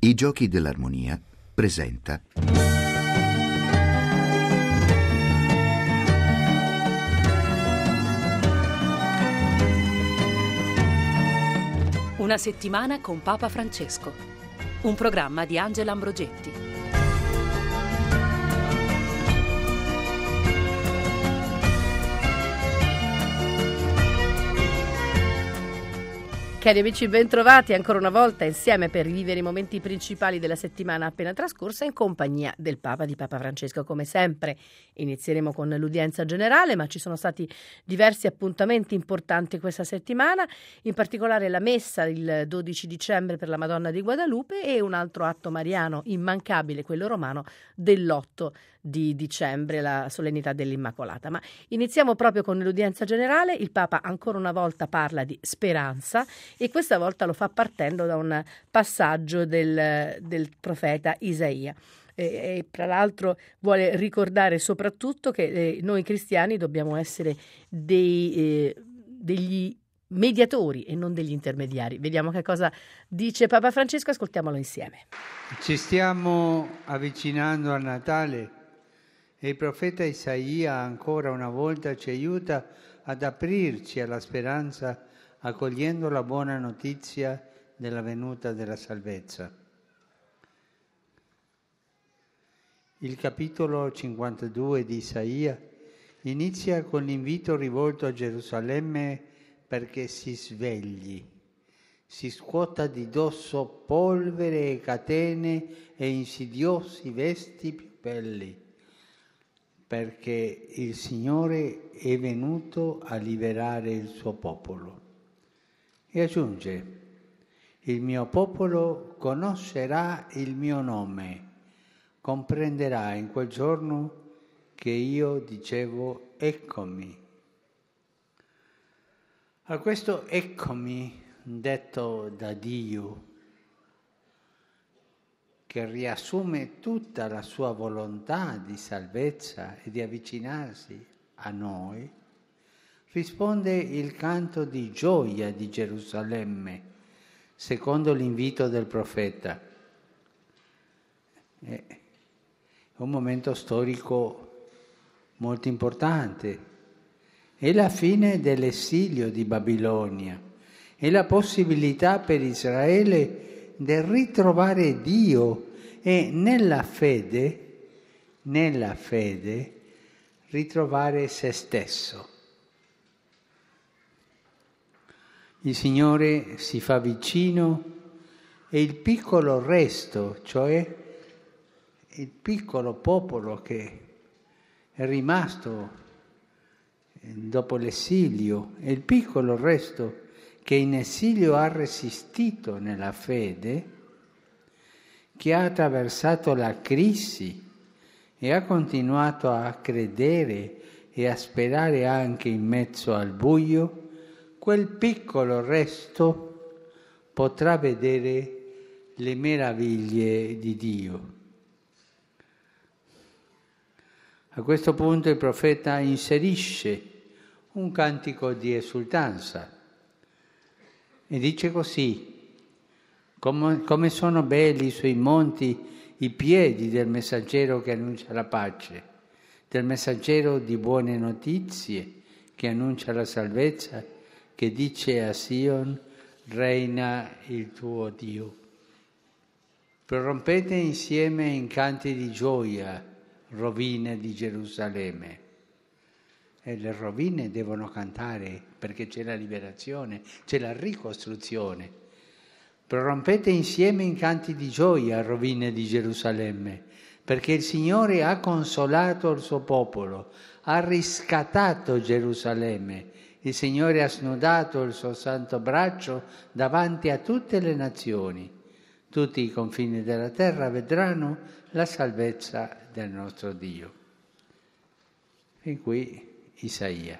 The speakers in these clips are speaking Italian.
I Giochi dell'Armonia presenta Una settimana con Papa Francesco, un programma di Angela Ambrogetti. Cari amici, bentrovati ancora una volta insieme per rivivere i momenti principali della settimana appena trascorsa in compagnia del Papa, di Papa Francesco. Come sempre inizieremo con l'udienza generale, ma ci sono stati diversi appuntamenti importanti questa settimana, in particolare la messa il 12 dicembre per la Madonna di Guadalupe e un altro atto mariano immancabile, quello romano, dell'8 di dicembre, la solennità dell'Immacolata. Ma iniziamo proprio con l'udienza generale. Il Papa ancora una volta parla di speranza e questa volta lo fa partendo da un passaggio del profeta Isaia. E tra l'altro vuole ricordare soprattutto che noi cristiani dobbiamo essere degli mediatori e non degli intermediari. Vediamo che cosa dice Papa Francesco, ascoltiamolo insieme. Ci stiamo avvicinando a Natale e il profeta Isaia ancora una volta ci aiuta ad aprirci alla speranza, accogliendo la buona notizia della venuta della salvezza. Il capitolo 52 di Isaia inizia con l'invito rivolto a Gerusalemme perché si svegli, si scuota di dosso polvere e catene e insidiosi vesti più belli, perché il Signore è venuto a liberare il suo popolo. E aggiunge: il mio popolo conoscerà il mio nome, comprenderà in quel giorno che io dicevo eccomi. A questo eccomi detto da Dio, che riassume tutta la sua volontà di salvezza e di avvicinarsi a noi, risponde il canto di gioia di Gerusalemme, secondo l'invito del profeta. È un momento storico molto importante. È la fine dell'esilio di Babilonia, è la possibilità per Israele di ritrovare Dio e nella fede ritrovare se stesso. Il Signore si fa vicino e il piccolo resto, cioè il piccolo popolo che è rimasto dopo l'esilio, e il piccolo resto che in esilio ha resistito nella fede, che ha attraversato la crisi e ha continuato a credere e a sperare anche in mezzo al buio, quel piccolo resto potrà vedere le meraviglie di Dio. A questo punto il profeta inserisce un cantico di esultanza e dice così: come sono belli sui monti i piedi del messaggero che annuncia la pace, del messaggero di buone notizie che annuncia la salvezza, che dice a Sion: reina il tuo Dio. Prorompete insieme in canti di gioia, rovine di Gerusalemme. E le rovine devono cantare perché c'è la liberazione, c'è la ricostruzione. Prorompete insieme in canti di gioia, rovine di Gerusalemme, perché il Signore ha consolato il suo popolo, ha riscattato Gerusalemme. Il Signore ha snodato il suo santo braccio davanti a tutte le nazioni. Tutti i confini della terra vedranno la salvezza del nostro Dio. Fin qui Isaia.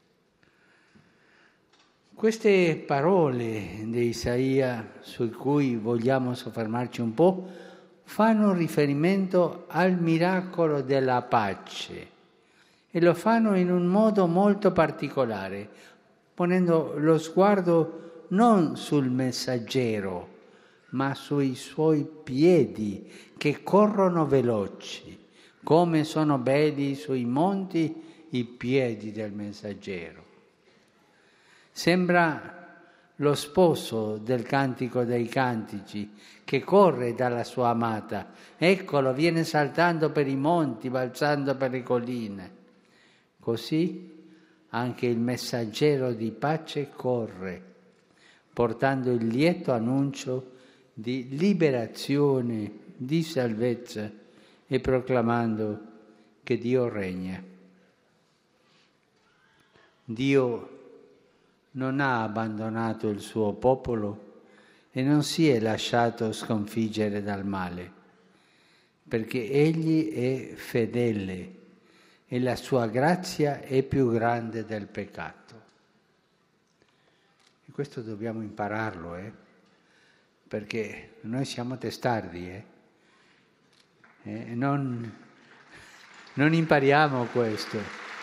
Queste parole di Isaia, su cui vogliamo soffermarci un po', fanno riferimento al miracolo della pace e lo fanno in un modo molto particolare, ponendo lo sguardo non sul messaggero, ma sui suoi piedi che corrono veloci, come sono belli sui monti i piedi del messaggero. Sembra lo sposo del Cantico dei Cantici che corre dalla sua amata. Eccolo, viene saltando per i monti, balzando per le colline. Così anche il messaggero di pace corre, portando il lieto annuncio di liberazione, di salvezza e proclamando che Dio regna. Dio non ha abbandonato il suo popolo e non si è lasciato sconfiggere dal male, perché Egli è fedele e la sua grazia è più grande del peccato. E questo dobbiamo impararlo, perché noi siamo testardi, non impariamo questo.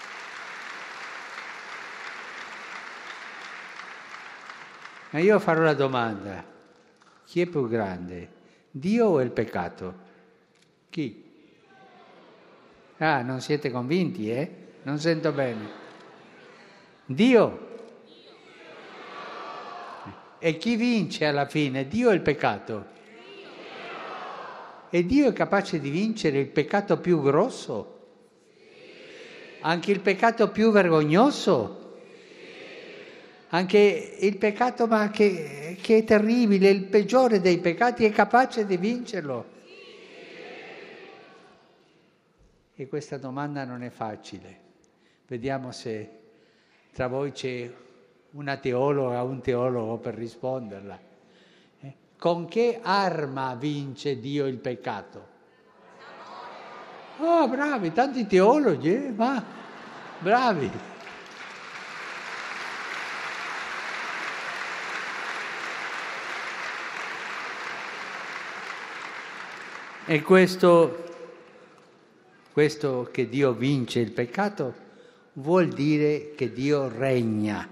Ma io farò la domanda: chi è più grande, Dio o il peccato? Chi? Ah, non siete convinti, Non sento bene. Dio. E chi vince alla fine, Dio o il peccato? E Dio è capace di vincere il peccato più grosso? Anche il peccato più vergognoso? Anche il peccato che è terribile, il peggiore dei peccati, è capace di vincerlo? E questa domanda non è facile. Vediamo se tra voi c'è una teologa o un teologo per risponderla. Con che arma vince Dio il peccato? Oh, bravi, tanti teologi, ma bravi. E questo che Dio vince il peccato vuol dire che Dio regna.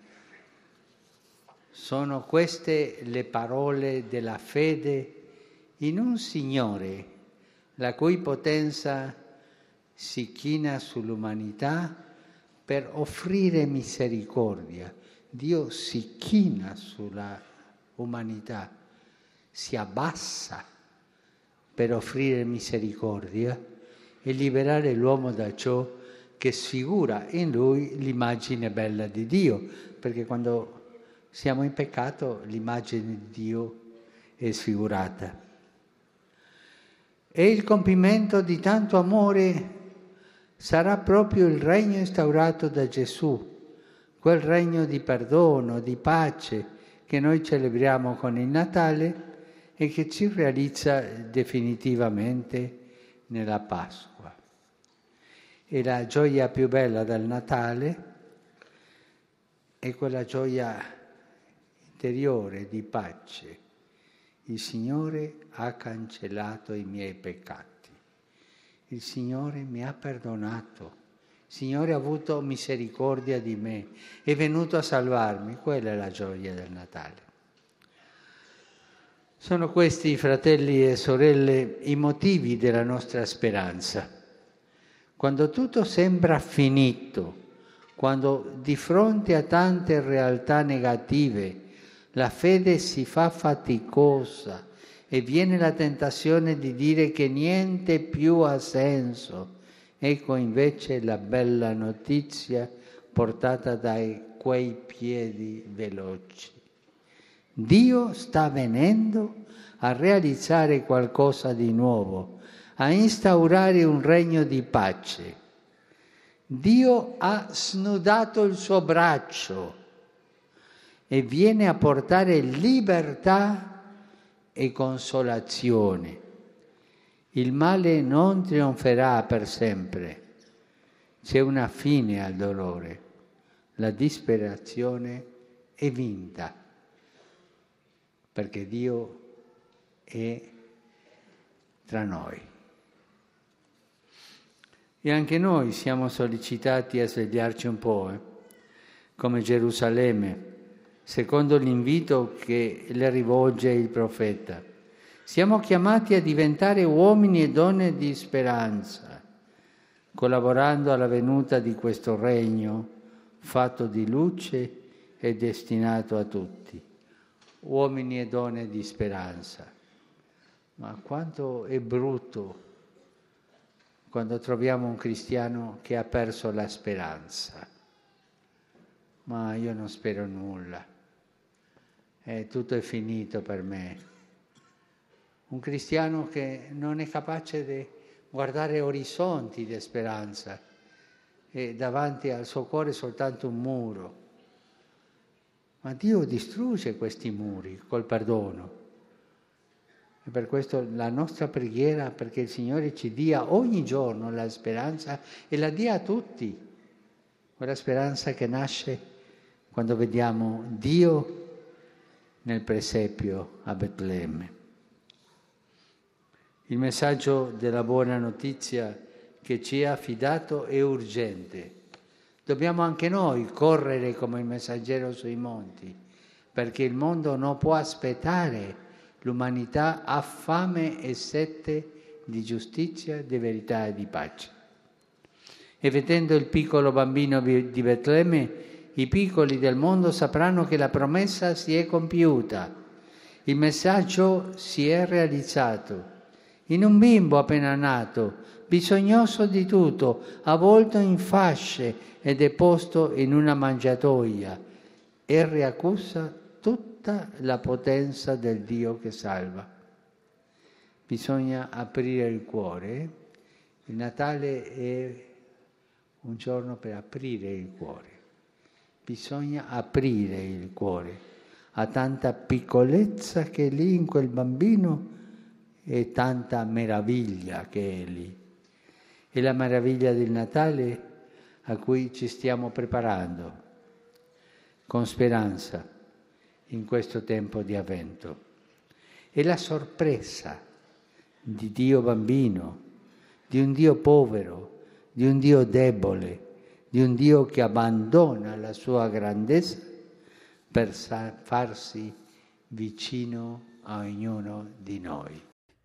Sono queste le parole della fede in un Signore la cui potenza si china sull'umanità per offrire misericordia. Dio si china sulla umanità, si abbassa per offrire misericordia e liberare l'uomo da ciò che sfigura in lui l'immagine bella di Dio, perché quando siamo in peccato l'immagine di Dio è sfigurata. E il compimento di tanto amore sarà proprio il regno instaurato da Gesù, quel regno di perdono, di pace che noi celebriamo con il Natale e che si realizza definitivamente nella Pasqua. E la gioia più bella del Natale è quella gioia interiore di pace. Il Signore ha cancellato i miei peccati. Il Signore mi ha perdonato. Il Signore ha avuto misericordia di me. È venuto a salvarmi. Quella è la gioia del Natale. Sono questi, fratelli e sorelle, i motivi della nostra speranza. Quando tutto sembra finito, quando di fronte a tante realtà negative la fede si fa faticosa e viene la tentazione di dire che niente più ha senso, ecco invece la bella notizia portata da quei piedi veloci. Dio sta venendo a realizzare qualcosa di nuovo, a instaurare un regno di pace. Dio ha snudato il suo braccio e viene a portare libertà e consolazione. Il male non trionferà per sempre. C'è una fine al dolore. La disperazione è vinta, perché Dio è tra noi. E anche noi siamo sollecitati a svegliarci un po', come Gerusalemme, secondo l'invito che le rivolge il profeta. Siamo chiamati a diventare uomini e donne di speranza, collaborando alla venuta di questo regno fatto di luce e destinato a tutti. Uomini e donne di speranza. Ma quanto è brutto quando troviamo un cristiano che ha perso la speranza. Ma io non spero nulla. Tutto è finito per me. Un cristiano che non è capace di guardare orizzonti di speranza e davanti al suo cuore soltanto un muro. Ma Dio distrugge questi muri col perdono. E per questo la nostra preghiera perché il Signore ci dia ogni giorno la speranza e la dia a tutti. Quella speranza che nasce quando vediamo Dio nel presepio a Betlemme. Il messaggio della buona notizia che ci è affidato è urgente. Dobbiamo anche noi correre come il messaggero sui monti, perché il mondo non può aspettare. L'umanità ha fame e sete di giustizia, di verità e di pace. E vedendo il piccolo bambino di Betlemme, i piccoli del mondo sapranno che la promessa si è compiuta. Il messaggio si è realizzato. In un bimbo appena nato, bisognoso di tutto, avvolto in fasce ed è posto in una mangiatoia e riaccusa tutta la potenza del Dio che salva. Bisogna aprire il cuore. Il Natale è un giorno per aprire il cuore. Bisogna aprire il cuore a tanta piccolezza che è lì in quel bambino e tanta meraviglia che è lì. È la meraviglia del Natale a cui ci stiamo preparando con speranza in questo tempo di avvento. È la sorpresa di Dio bambino, di un Dio povero, di un Dio debole, di un Dio che abbandona la sua grandezza per farsi vicino a ognuno di noi.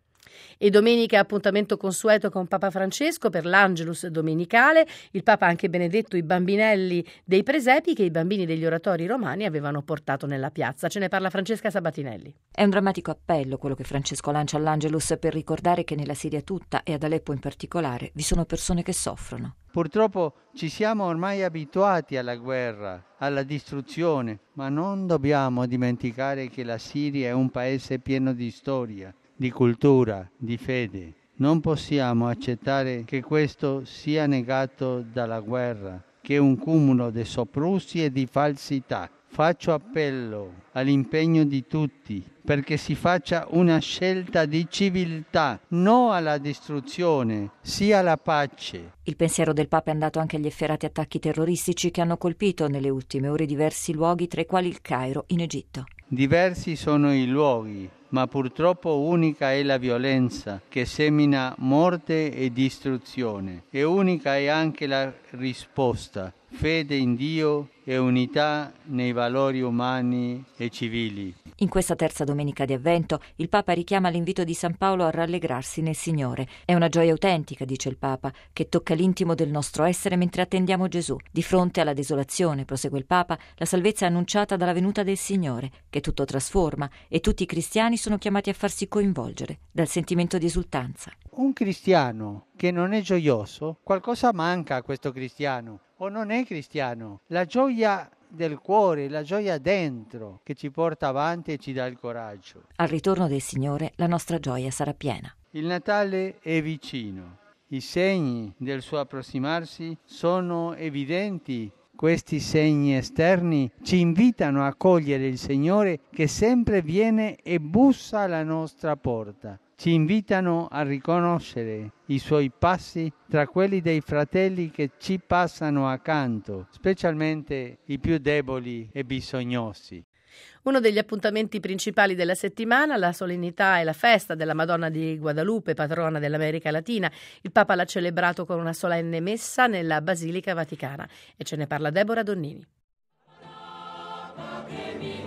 E domenica appuntamento consueto con Papa Francesco per l'Angelus domenicale. Il Papa ha anche benedetto i bambinelli dei presepi che i bambini degli oratori romani avevano portato nella piazza. Ce ne parla Francesca Sabatinelli. È un drammatico appello quello che Francesco lancia all'Angelus per ricordare che nella Siria tutta e ad Aleppo in particolare vi sono persone che soffrono. Purtroppo ci siamo ormai abituati alla guerra, alla distruzione, ma non dobbiamo dimenticare che la Siria è un paese pieno di storia, di cultura, di fede. Non possiamo accettare che questo sia negato dalla guerra, che è un cumulo di soprusi e di falsità. Faccio appello all'impegno di tutti perché si faccia una scelta di civiltà, no alla distruzione, sia alla pace. Il pensiero del Papa è andato anche agli efferati attacchi terroristici che hanno colpito nelle ultime ore diversi luoghi, tra i quali il Cairo, in Egitto. Diversi sono i luoghi, ma purtroppo unica è la violenza che semina morte e distruzione. E unica è anche la risposta, fede in Dio e unità nei valori umani e civili. In questa terza domenica di Avvento il Papa richiama l'invito di San Paolo a rallegrarsi nel Signore. È una gioia autentica, dice il Papa, che tocca l'intimo del nostro essere mentre attendiamo Gesù. Di fronte alla desolazione, prosegue il Papa, la salvezza è annunciata dalla venuta del Signore, che tutto trasforma, e tutti i cristiani sono chiamati a farsi coinvolgere dal sentimento di esultanza. Un cristiano che non è gioioso, qualcosa manca a questo cristiano, o non è cristiano. La gioia del cuore, la gioia dentro, che ci porta avanti e ci dà il coraggio. Al ritorno del Signore la nostra gioia sarà piena. Il Natale è vicino. I segni del suo approssimarsi sono evidenti. Questi segni esterni ci invitano a cogliere il Signore che sempre viene e bussa alla nostra porta. Ci invitano a riconoscere i suoi passi tra quelli dei fratelli che ci passano accanto, specialmente i più deboli e bisognosi. Uno degli appuntamenti principali della settimana, la solennità e la festa della Madonna di Guadalupe, patrona dell'America Latina. Il Papa l'ha celebrato con una solenne messa nella Basilica Vaticana. E ce ne parla Deborah Donnini.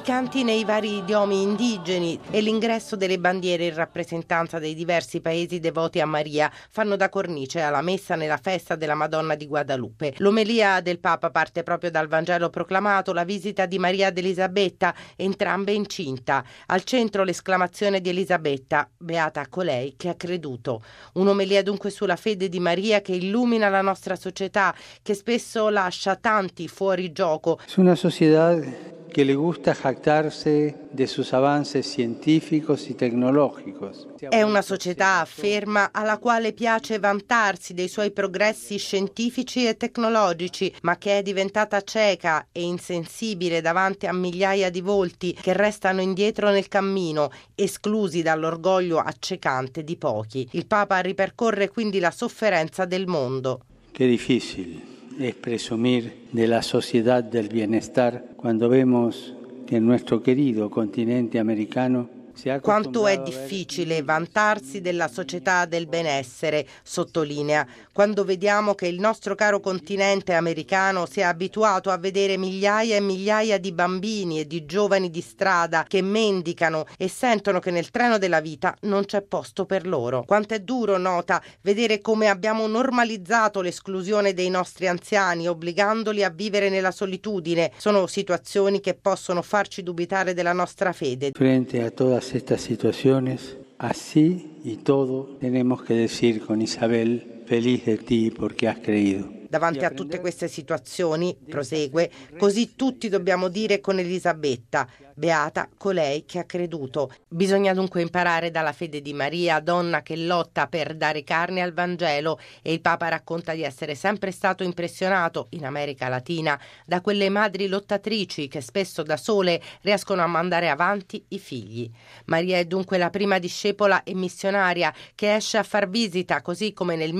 canti nei vari idiomi indigeni e l'ingresso delle bandiere in rappresentanza dei diversi paesi devoti a Maria fanno da cornice alla messa nella festa della Madonna di Guadalupe. L'omelia del Papa parte proprio dal Vangelo proclamato, la visita di Maria ed Elisabetta, entrambe incinta. Al centro l'esclamazione di Elisabetta: beata colei che ha creduto. Un'omelia dunque sulla fede di Maria che illumina la nostra società, che spesso lascia tanti fuori gioco. Es una sociedad que le gusta jactarse de sus avances científicos y tecnológicos. È una società, afferma, alla quale piace vantarsi dei suoi progressi scientifici e tecnologici, ma che è diventata cieca e insensibile davanti a migliaia di volti che restano indietro nel cammino, esclusi dall'orgoglio accecante di pochi. Il Papa ripercorre quindi la sofferenza del mondo. Qué difícil es presumir de la sociedad del bienestar cuando vemos que en nuestro querido continente americano Quanto è difficile vantarsi della società del benessere, sottolinea, quando vediamo che il nostro caro continente americano si è abituato a vedere migliaia e migliaia di bambini e di giovani di strada che mendicano e sentono che nel treno della vita non c'è posto per loro. Quanto è duro, nota, vedere come abbiamo normalizzato l'esclusione dei nostri anziani, obbligandoli a vivere nella solitudine. Sono situazioni che possono farci dubitare della nostra fede. Frente a todas estas situaciones, así y todo, tenemos que decir con Isabel: feliz de ti porque has creído. Davanti a tutte queste situazioni, prosegue, così tutti dobbiamo dire con Elisabetta: beata colei che ha creduto. Bisogna dunque imparare dalla fede di Maria, donna che lotta per dare carne al Vangelo, e il Papa racconta di essere sempre stato impressionato, in America Latina, da quelle madri lottatrici che spesso da sole riescono a mandare avanti i figli. Maria è dunque la prima discepola e missionaria che esce a far visita, così come nel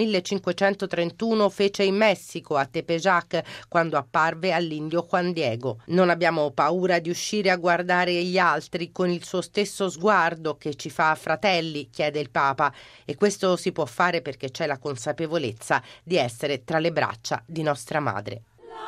1531 fece in Messico, a Tepeyac, quando apparve all'indio Juan Diego. Non abbiamo paura di uscire a guardare gli altri con il suo stesso sguardo che ci fa fratelli, chiede il Papa, e questo si può fare perché c'è la consapevolezza di essere tra le braccia di nostra madre.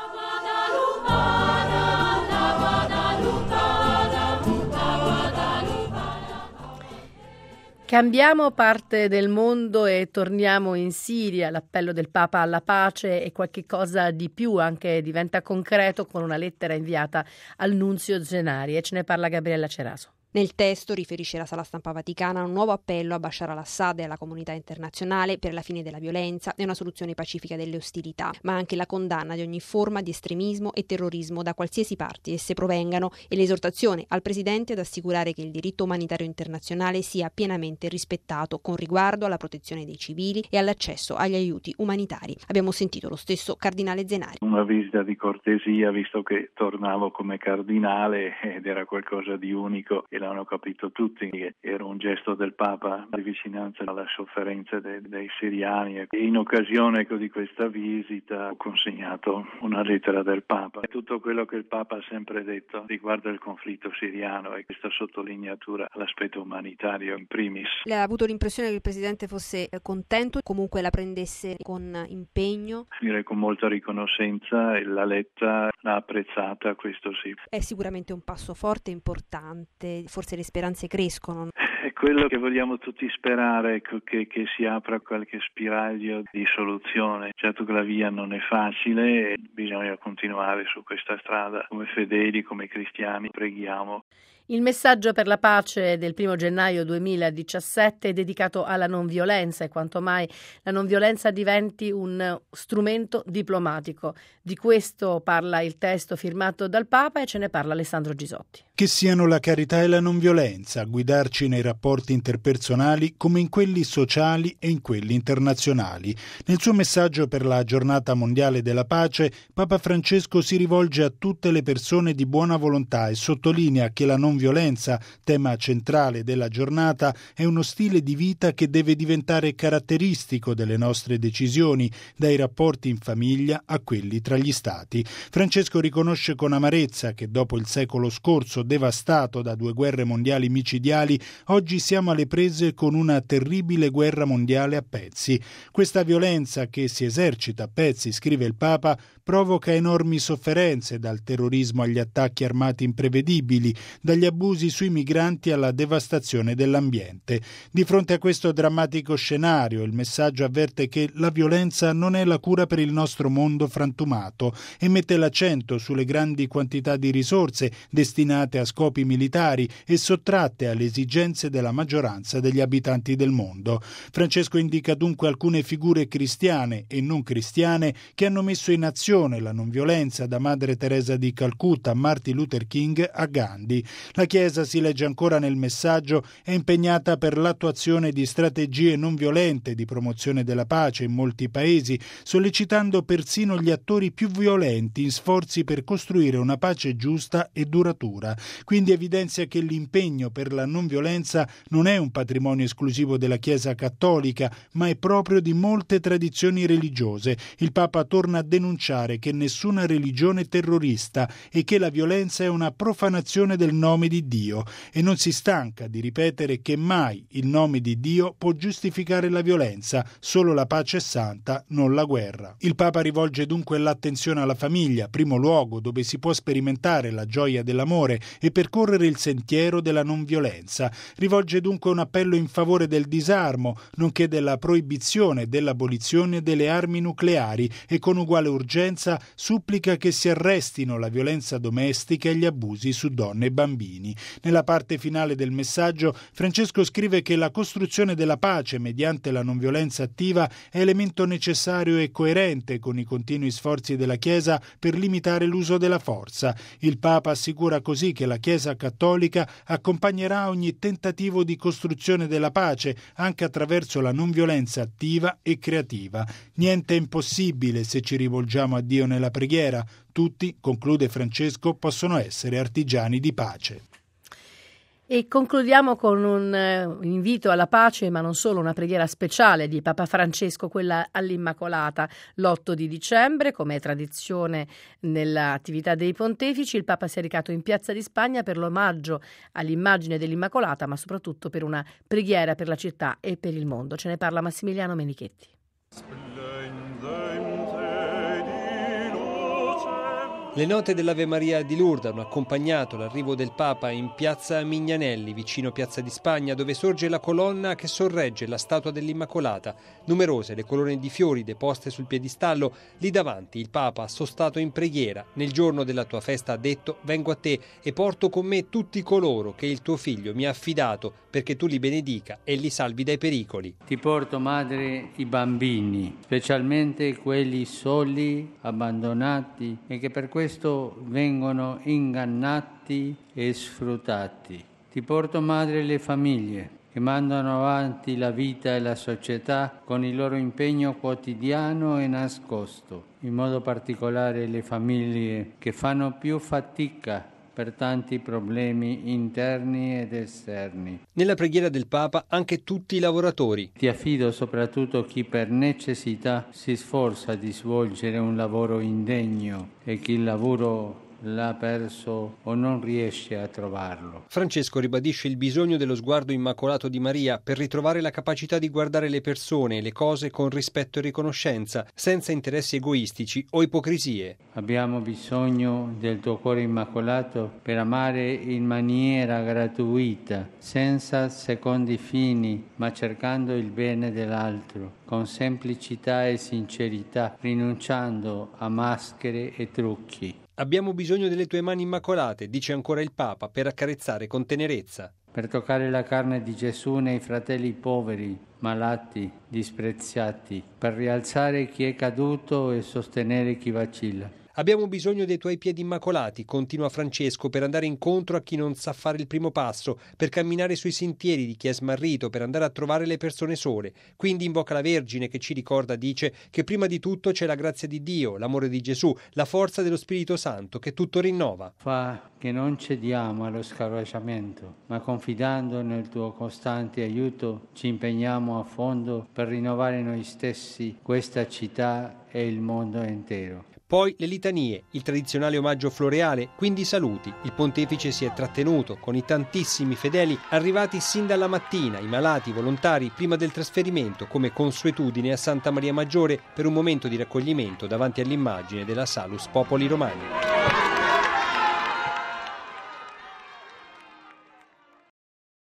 Cambiamo parte del mondo e torniamo in Siria. L'appello del Papa alla pace e qualche cosa di più anche diventa concreto con una lettera inviata al nunzio Zenari, e ce ne parla Gabriella Ceraso. Nel testo, riferisce la Sala Stampa Vaticana, un nuovo appello a Bashar al-Assad e alla comunità internazionale per la fine della violenza e una soluzione pacifica delle ostilità, ma anche la condanna di ogni forma di estremismo e terrorismo da qualsiasi parte esse provengano, e l'esortazione al Presidente ad assicurare che il diritto umanitario internazionale sia pienamente rispettato con riguardo alla protezione dei civili e all'accesso agli aiuti umanitari. Abbiamo sentito lo stesso Cardinale Zenari. Una visita di cortesia, visto che tornavo come cardinale ed era qualcosa di unico, e l'hanno capito tutti che era un gesto del Papa di vicinanza alla sofferenza dei siriani, e in occasione di questa visita ho consegnato una lettera del Papa. Tutto quello che il Papa ha sempre detto riguardo il conflitto siriano e questa sottolineatura all'aspetto umanitario in primis. Lei ha avuto l'impressione che il Presidente fosse contento, comunque la prendesse con impegno? Direi con molta riconoscenza, e la lettera l'ha apprezzata, questo sì. È sicuramente un passo forte e importante. Forse le speranze crescono. È quello che vogliamo tutti sperare, che si apra qualche spiraglio di soluzione. Certo che la via non è facile e bisogna continuare su questa strada. Come fedeli, come cristiani, preghiamo. Il messaggio per la pace del 1 gennaio 2017 è dedicato alla non violenza e quanto mai la non violenza diventi un strumento diplomatico. Di questo parla il testo firmato dal Papa e ce ne parla Alessandro Gisotti. Che siano la carità e la non violenza a guidarci nei rapporti interpersonali come in quelli sociali e in quelli internazionali. Nel suo messaggio per la Giornata Mondiale della Pace, Papa Francesco si rivolge a tutte le persone di buona volontà e sottolinea che la non violenza, tema centrale della giornata, è uno stile di vita che deve diventare caratteristico delle nostre decisioni, dai rapporti in famiglia a quelli tra gli Stati. Francesco riconosce con amarezza che dopo il secolo scorso, devastato da 2 guerre mondiali micidiali, oggi siamo alle prese con una terribile guerra mondiale a pezzi. Questa violenza che si esercita a pezzi, scrive il Papa, provoca enormi sofferenze, dal terrorismo agli attacchi armati imprevedibili, dagli abusi sui migranti alla devastazione dell'ambiente. Di fronte a questo drammatico scenario, il messaggio avverte che la violenza non è la cura per il nostro mondo frantumato e mette l'accento sulle grandi quantità di risorse destinate a scopi militari e sottratte alle esigenze della maggioranza degli abitanti del mondo. Francesco indica dunque alcune figure cristiane e non cristiane che hanno messo in azione la non violenza, da Madre Teresa di Calcutta a Martin Luther King a Gandhi. La Chiesa, si legge ancora nel messaggio, è impegnata per l'attuazione di strategie non violente di promozione della pace in molti paesi, sollecitando persino gli attori più violenti in sforzi per costruire una pace giusta e duratura. Quindi evidenzia che l'impegno per la non violenza non è un patrimonio esclusivo della Chiesa cattolica, ma è proprio di molte tradizioni religiose. Il Papa torna a denunciare che nessuna religione è terrorista e che la violenza è una profanazione del nome di Dio, e non si stanca di ripetere che mai il nome di Dio può giustificare la violenza, solo la pace è santa, non la guerra. Il Papa rivolge dunque l'attenzione alla famiglia, primo luogo dove si può sperimentare la gioia dell'amore e percorrere il sentiero della non violenza. Rivolge dunque un appello in favore del disarmo, nonché della proibizione e dell'abolizione delle armi nucleari, e con uguale urgenza supplica che si arrestino la violenza domestica e gli abusi su donne e bambini. Nella parte finale del messaggio, Francesco scrive che la costruzione della pace mediante la non violenza attiva è elemento necessario e coerente con i continui sforzi della Chiesa per limitare l'uso della forza. Il Papa assicura così che la Chiesa cattolica accompagnerà ogni tentativo di costruzione della pace anche attraverso la non violenza attiva e creativa. Niente è impossibile se ci rivolgiamo a Dio nella preghiera. Tutti, conclude Francesco, possono essere artigiani di pace. E concludiamo con un invito alla pace, ma non solo, una preghiera speciale di Papa Francesco, quella all'Immacolata, l'8 di dicembre. Come è tradizione nell'attività dei pontefici, il Papa si è recato in Piazza di Spagna per l'omaggio all'immagine dell'Immacolata, ma soprattutto per una preghiera per la città e per il mondo. Ce ne parla Massimiliano Menichetti. Le note dell'Ave Maria di Lourdes hanno accompagnato l'arrivo del Papa in piazza Mignanelli, vicino Piazza di Spagna, dove sorge la colonna che sorregge la statua dell'Immacolata. Numerose le colonne di fiori deposte sul piedistallo. Lì davanti il Papa ha sostato in preghiera. Nel giorno della tua festa ha detto: vengo a te e porto con me tutti coloro che il tuo figlio mi ha affidato, perché tu li benedica e li salvi dai pericoli. Ti porto, madre, i bambini, specialmente quelli soli, abbandonati e che per questo vengono ingannati e sfruttati. Ti porto, madre, le famiglie che mandano avanti la vita e la società con il loro impegno quotidiano e nascosto, in modo particolare le famiglie che fanno più fatica per tanti problemi interni ed esterni. Nella preghiera del Papa anche tutti i lavoratori. Ti affido soprattutto chi per necessità si sforza di svolgere un lavoro indegno e chi il lavoro l'ha perso o non riesce a trovarlo. Francesco ribadisce il bisogno dello sguardo immacolato di Maria per ritrovare la capacità di guardare le persone e le cose con rispetto e riconoscenza, senza interessi egoistici o ipocrisie. Abbiamo bisogno del tuo cuore immacolato per amare in maniera gratuita, senza secondi fini, ma cercando il bene dell'altro, con semplicità e sincerità, rinunciando a maschere e trucchi. Abbiamo bisogno delle tue mani immacolate, dice ancora il Papa, per accarezzare con tenerezza. Per toccare la carne di Gesù nei fratelli poveri, malati, dispreziati, per rialzare chi è caduto e sostenere chi vacilla. Abbiamo bisogno dei tuoi piedi immacolati, continua Francesco, per andare incontro a chi non sa fare il primo passo, per camminare sui sentieri di chi è smarrito, per andare a trovare le persone sole. Quindi invoca la Vergine che ci ricorda, dice, che prima di tutto c'è la grazia di Dio, l'amore di Gesù, la forza dello Spirito Santo che tutto rinnova. Fa che non cediamo allo scoraggiamento, ma confidando nel tuo costante aiuto ci impegniamo a fondo per rinnovare noi stessi, questa città e il mondo intero. Poi le litanie, il tradizionale omaggio floreale, quindi i saluti. Il pontefice si è trattenuto con i tantissimi fedeli arrivati sin dalla mattina, i malati, i volontari, prima del trasferimento, come consuetudine a Santa Maria Maggiore per un momento di raccoglimento davanti all'immagine della Salus Popoli Romani.